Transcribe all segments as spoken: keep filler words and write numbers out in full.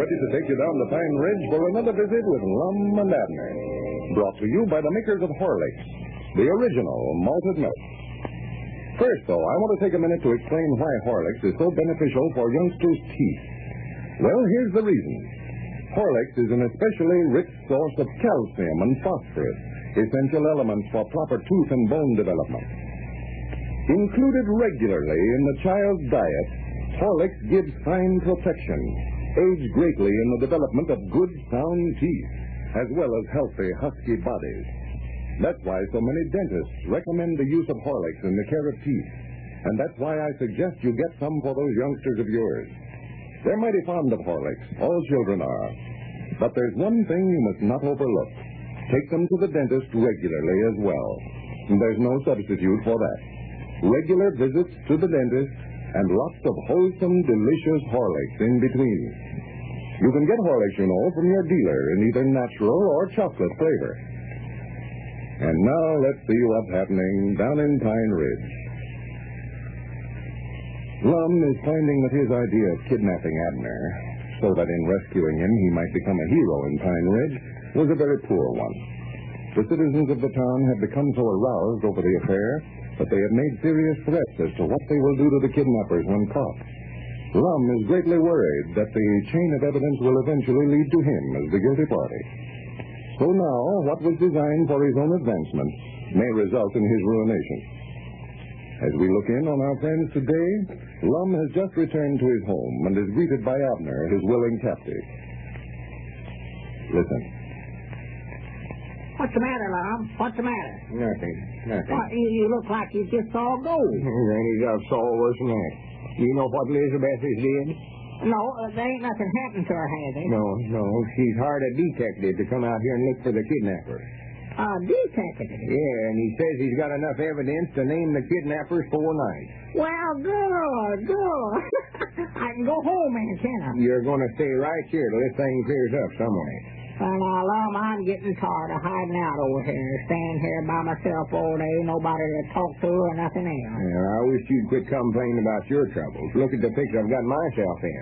delighted to take you down to Pine Ridge for another visit with Lum and Abner. Brought to you by the makers of Horlicks, the original malted milk. First, though, I want to take a minute to explain why Horlicks is so beneficial for youngsters' teeth. Well, here's the reason. Horlicks is an especially rich source of calcium and phosphorus, essential elements for proper tooth and bone development. Included regularly in the child's diet, Horlicks gives fine protection, aids greatly in the development of good, sound teeth, as well as healthy, husky bodies. That's why so many dentists recommend the use of Horlicks in the care of teeth. And that's why I suggest you get some for those youngsters of yours. They're mighty fond of Horlicks. All children are. But there's one thing you must not overlook. Take them to the dentist regularly as well. And there's no substitute for that. Regular visits to the dentist and lots of wholesome, delicious Horlicks in between. You can get Horlicks, you know, from your dealer in either natural or chocolate flavor. And now let's see what's happening down in Pine Ridge. Lum is finding that his idea of kidnapping Abner, so that in rescuing him he might become a hero in Pine Ridge, was a very poor one. The citizens of the town have become so aroused over the affair that they have made serious threats as to what they will do to the kidnappers when caught. Lum is greatly worried that the chain of evidence will eventually lead to him as the guilty party. So now, what was designed for his own advancement may result in his ruination. As we look in on our friends today, Lum has just returned to his home and is greeted by Abner, his willing captive. Listen. What's the matter, Lum? What's the matter? Nothing. Nothing. Well, you, you look like you just saw gold. Granny's out saw worse than that. You know what Elizabeth is did? No, uh, there ain't nothing happened to her, has there? No, no. She's hired a detective to come out here and look for the kidnapper. A detective? Yeah, and he says he's got enough evidence to name the kidnappers four nights. Well, good, good. I can go home and can I? You're going to stay right here till this thing clears up somewhere. Well, now, Lum, I'm getting tired of hiding out over here, staying here by myself all day, nobody to talk to or nothing else. Yeah, I wish you'd quit complaining about your troubles. Look at the picture I've got myself in.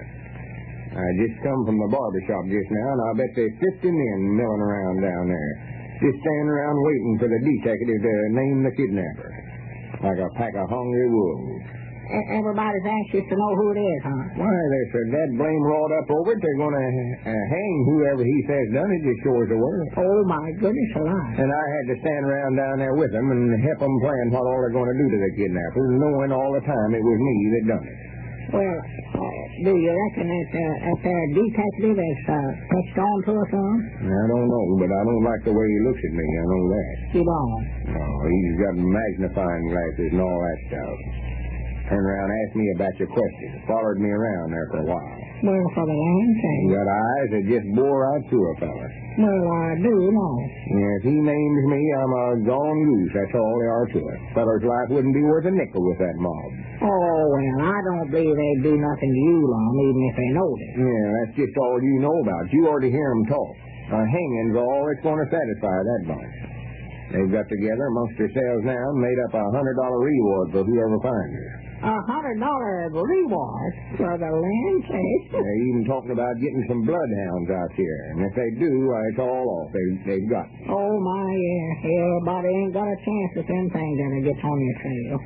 I just come from the barber shop just now, and I'll bet there's fifty men milling around down there, just standing around waiting for the detective to name the kidnapper, like a pack of hungry wolves. Everybody's anxious to know who it is, huh? Why, there's a dead blame wrought up over it. They're going to uh, hang whoever he says done it, just sure as the world. Oh, my goodness alive. And I had to stand around down there with them and help them plan what all they're going to do to the kidnappers, knowing all the time it was me that done it. Well, uh, do you reckon that, uh, that their detective has uh, touched on to us, huh? I don't know, but I don't like the way he looks at me, I know that. You don't? No, he's got magnifying glasses and all that stuff. Turned around and asked me about your questions. Followed me around there for a while. Well, for the land's sake. He got eyes that just bore right through a fella. Well, I do know. If he names me, I'm a gone goose. That's all there are to it. Feller's life wouldn't be worth a nickel with that mob. Oh, well, I don't believe they'd do nothing to you, Lum, even if they knowed it. Yeah, that's just all you know about. You already hear them talk. A hanging's all that's going to satisfy that bunch. They've got together amongst themselves now and made up a hundred dollar reward for whoever finds her. A hundred dollar reward for the land case? They're even talking about getting some bloodhounds out here. And if they do, it's all off. They, they've got me. Oh, my, yeah. Everybody ain't got a chance if them things ever gets on your trail.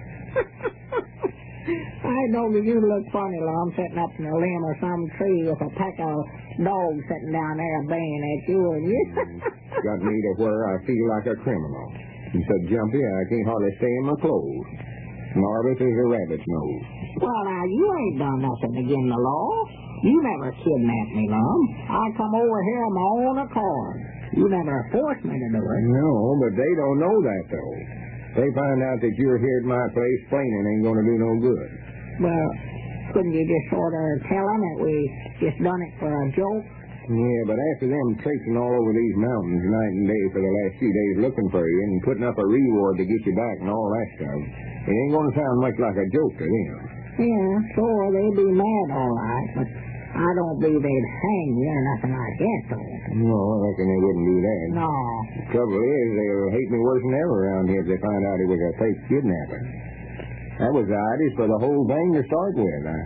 I know that you look funny, Lum, sitting up in a limb or some tree with a pack of dogs sitting down there baying at you, and you... Got me to where I feel like a criminal. And so jumpy, I can't hardly stay in my clothes. Nervous as a rabbit's nose. Well, now, you ain't done nothing against the law. You never kidnapped me, Lum. I come over here on my own accord. You never forced me to do it. No, but they don't know that, though. They find out that you're here at my place, plainin' ain't going to do no good. Well, couldn't you just sort of tell them that we just done it for a joke? Yeah, but after them traipsing all over these mountains night and day for the last few days looking for you and putting up a reward to get you back and all that stuff, it ain't going to sound much like a joke to them. Yeah, sure, they'd be mad all right, but I don't believe they'd hang you or nothing like that, though. No, I reckon they wouldn't do that. No. The trouble is, they'll hate me worse than ever around here if they find out it was a fake kidnapping. That was the idea for the whole thing to start with. I,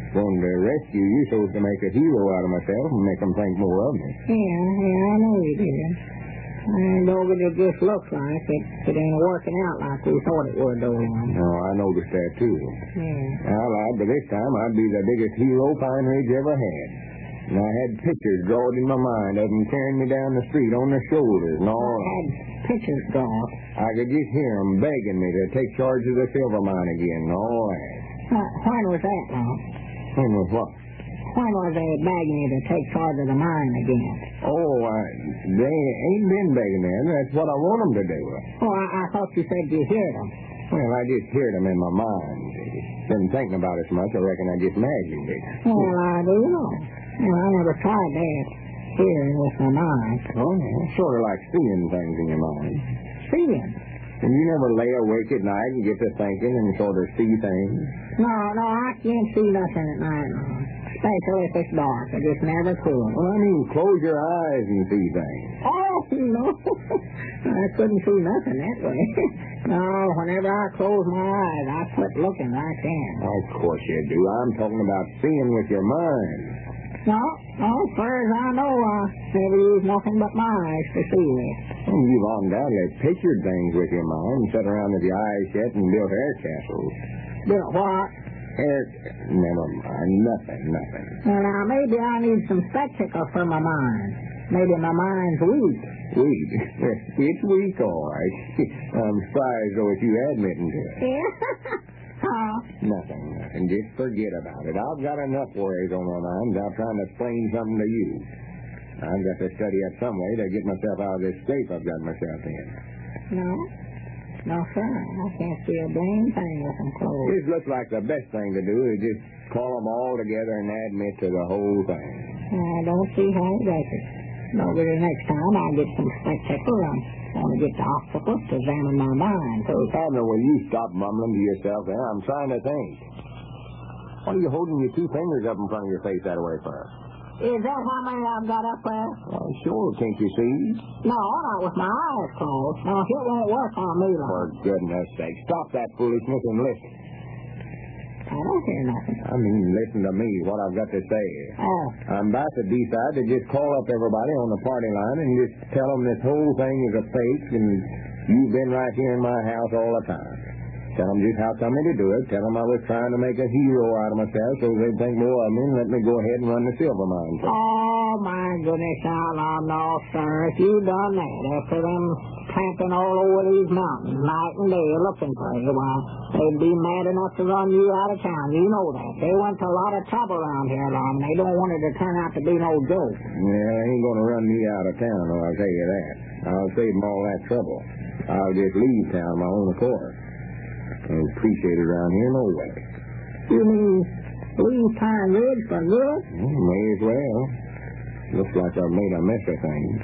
Wanted to rescue you so as to make a hero out of myself and make them think more of me. Yeah, yeah, I know you did. And though it just looks like it, it ain't working out like we thought it would, though. No, I noticed that, too. Yeah. I lied, but this time I'd be the biggest hero Pine Ridge ever had. And I had pictures drawn in my mind of them carrying me down the street on their shoulders and all I had pictures drawn. I could just hear them begging me to take charge of the silver mine again and all that. Uh, when was that, Mom? When was what? When was they begging you to take charge of the mine again? Oh, I, they ain't been begging me. That's what I want them to do. Oh, I, I thought you said you heard them. Well, I just heard them in my mind. Been thinking about it so much, I reckon I just imagined it. Well, I do know. Well, I never tried that hearing with my mind. Oh, yeah. Sort of like seeing things in your mind. Seeing? And you never lay awake at night and get to thinking and sort of see things? No, no, I can't see nothing at night, Mom. Especially if it's dark. I just never could. Well, I mean, close your eyes and see things. Oh, no. I couldn't see nothing that way. No, whenever I close my eyes, I quit looking right then. Of course you do. I'm talking about seeing with your mind. No, no, as far as I know, I never use nothing but my eyes to see with. Well, you've undoubtedly pictured things with your mind, sat around with your eyes shut and built air castles. Built what? Air... Never mind. Nothing, nothing. Well, now, maybe I need some spectacles for my mind. Maybe my mind's weak. Weak? It's weak, all right. I'm surprised, though, if you admitting to it. Yeah? Huh? Nothing, nothing. Just forget about it. I've got enough worries on my mind without trying to explain something to you. I've got to study up some way to get myself out of this scrape I've got myself in. No? No, sir. I can't see a blame thing with them closed. This looks like the best thing to do is just call them all together and admit to the whole thing. I don't see how it does it. Maybe the next time I'll get some spectacles. I'm going to get the octopus to examine my mind. So, Abner, will you stop mumbling to yourself there? I'm trying to think. What are you holding your two fingers up in front of your face that way for? Is that how many I've got up there? Well, sure, can't you see? No, not with my eyes closed. Now, it won't work on me long. For goodness sake, stop that foolishness and listen. I don't hear nothing. I mean, listen to me, what I've got to say. Oh. I'm about to decide to just call up everybody on the party line and just tell them this whole thing is a fake and you've been right here in my house all the time. Tell them just how come me to do it. Tell them I was trying to make a hero out of myself so they'd think more of me and let me go ahead and run the silver mine. Oh, my goodness, now, now, no, sir. If you'd done that after them tramping all over these mountains night and day looking for you, why, they'd be mad enough to run you out of town. You know that. They went to a lot of trouble around here, Lon. They don't want it to turn out to be no joke. Yeah, they ain't going to run me out of town, I'll tell you that. I'll save them all that trouble. I'll just leave town my own accord. I don't appreciate it around here no way. You mean leave Pine Ridge for good? Well, may as well. Looks like I've made a mess of things.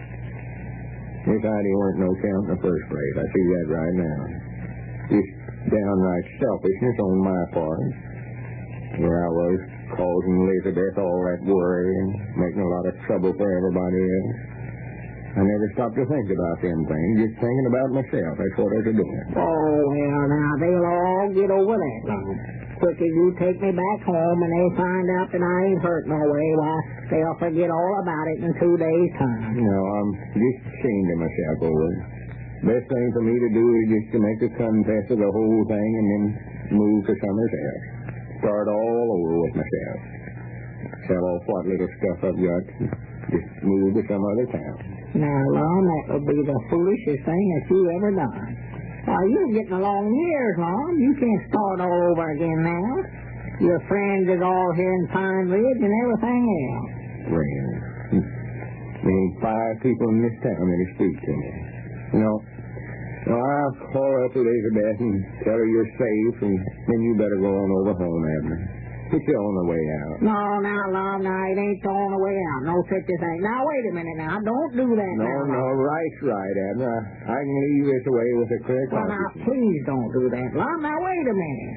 This idea weren't no count in the first place. I see that right now. Just downright selfishness on my part. Where I was causing Elizabeth all that worry and making a lot of trouble for everybody else. I never stopped to think about them things, just thinking about myself. That's what I was doing. Oh, well, now, they'll all get over that, Lon. Quick as you take me back home and they find out that I ain't hurt no way, why, they'll forget all about it in two days' time. No, I'm just ashamed of myself over it. Best thing for me to do is just to make a confess of the whole thing and then move to somewhere else. Start all over with myself. Sell off what little stuff I've got. Just move to some other town. Now, Lon, that would be the foolishest thing that you ever done. Why, you're getting along years, Lon. You can't start all over again now. Your friends is all here in Pine Ridge and everything else. Friends? There ain't five people in this town that'll speak to me. You know, so I'll call up Elizabeth and tell her you're safe, and then you better go on over home, Abner. Put you on the way out. No, now, Lon, now, it ain't on the way out. No such a thing. Now, wait a minute now. Don't do that no, now. No, no, right's right, Abner. I, I can leave this away with a clear Well, conscience. now, please don't do that. Lon, now, wait a minute. We'll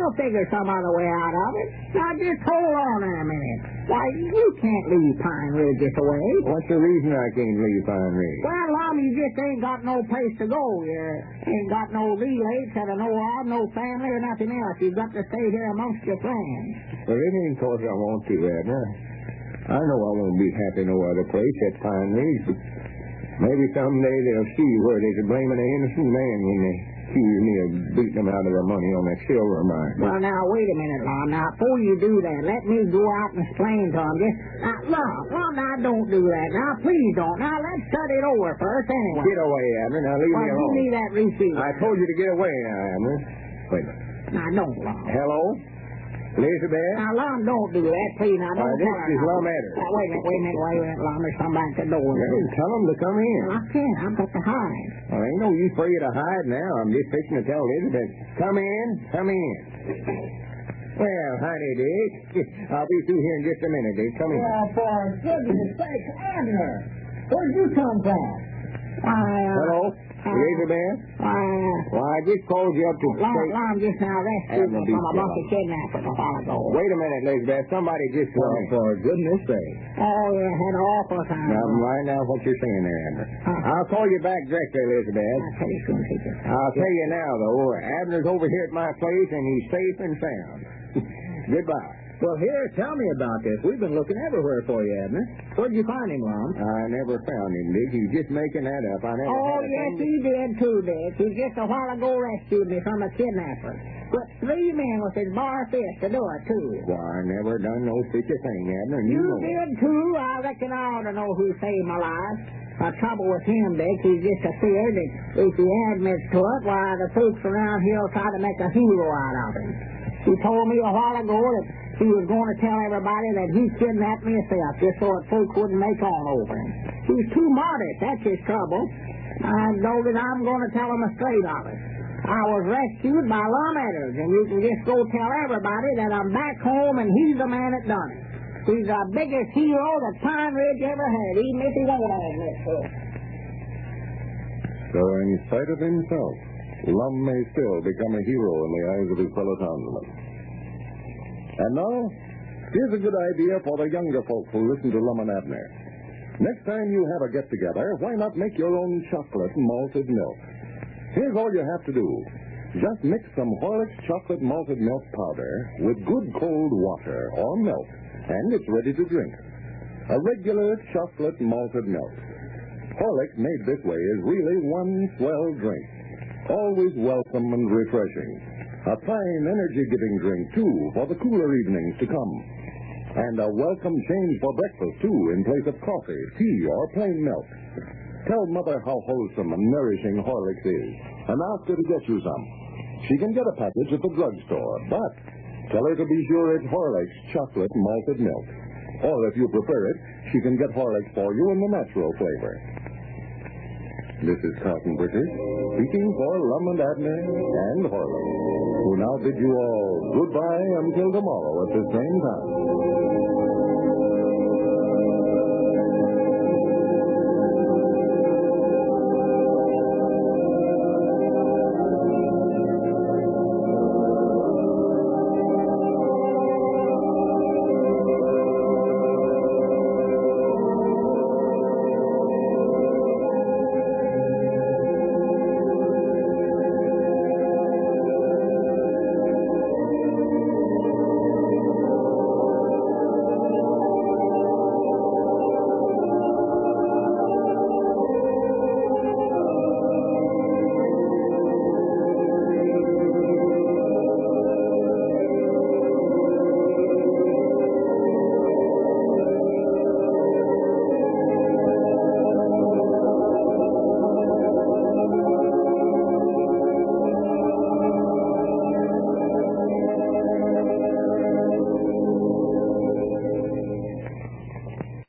We'll figure some other way out of it. Now, just hold on there a minute. Why, you can't leave Pine Ridge this away. What's the reason I can't leave Pine Ridge? Well, Lum, you just ain't got no place to go. You ain't got no relays, or no odd, no family, or nothing else. You've got to stay here amongst your friends. Well, it ain't cause I want to, Abner. I know I won't be happy no other place at Pine Ridge, but maybe someday they'll see where they's a blaming an innocent man when they accuse me of beating them out of their money on that silver mine. Well, now, wait a minute, Lum. Now, before you do that, let me go out and explain to them. Just, now, Lum, Lum, now, don't do that. Now, please don't. Now, let's start it over first, anyway. Get away, Abner. Now, leave well, me alone. give me that receipt. I told you to get away now, Abner. Wait a minute. Now, don't, Lum. Hello? Elizabeth? Now, Lum, don't do that, please. Now, don't Uh, this tell her is now. Lum Adder. Now, wait a minute, wait a minute, wait a minute, Lum. There's somebody at the door. Well, tell them to come in. Well, I can't. I've got to hide. Well, ain't no use for you to hide now. I'm just fixing to tell Elizabeth. Come in, come in. Well, honey, Dick. I'll be through here in just a minute, Dick. Come in. Well, for goodness sake, Abner, where'd you come from? Why, uh... Hello? Uh, Elizabeth? Why, uh... Well, I just called you up to Lum, say... Lum just now rescued me Abner, be from a bunch of quiet. kidnappers a while ago. Wait a minute, Elizabeth. Somebody just Well, called. for goodness sake. Oh, yeah, had an awful time. Now, mind now what you're saying there, Abner. Huh? I'll call you back directly, Elizabeth. I'll tell you soon, teacher. I'll tell you now, though. Abner's over here at my place, and he's safe and sound. Goodbye. Well, here, tell me about this. We've been looking everywhere for you, Abner. Where'd you find him, Lum? I never found him, Dick. He's just making that up. I never Oh, had a yes, thing he did, too, Dick. He just a while ago rescued me from a kidnapper. Put three men with his bar fist to do it, too. Well, I never done no such a thing, Abner. and You know it. did, too. I reckon I ought to know who saved my life. The trouble with him, Dick, he's just a fear that if he admits to it, why, the folks around here will try to make a hero out of him. He told me a while ago that he was going to tell everybody that he kidnapped me himself, just so that folks wouldn't make on over him. He's too modest. That's his trouble. I know that I'm going to tell him a straight of it. I was rescued by Lum Edders, and you can just go tell everybody that I'm back home and he's the man that done it. He's the biggest hero that Pine Ridge ever had, even if he won't admit to it. So, in spite of himself, Lum may still become a hero in the eyes of his fellow townsmen. And now, here's a good idea for the younger folks who listen to Lum and Abner. Next time you have a get-together, why not make your own chocolate malted milk? Here's all you have to do. Just mix some Horlicks chocolate malted milk powder with good cold water or milk, and it's ready to drink. A regular chocolate malted milk. Horlicks made this way is really one swell drink. Always welcome and refreshing. A fine energy-giving drink, too, for the cooler evenings to come. And a welcome change for breakfast, too, in place of coffee, tea, or plain milk. Tell Mother how wholesome and nourishing Horlicks is, and ask her to get you some. She can get a package at the drugstore, but tell her to be sure it's Horlicks chocolate malted milk. Or, if you prefer it, she can get Horlicks for you in the natural flavor. This is Carlton Bridges, speaking for Lum and Abner and Horlicks, who now bid you all goodbye until tomorrow at the same time.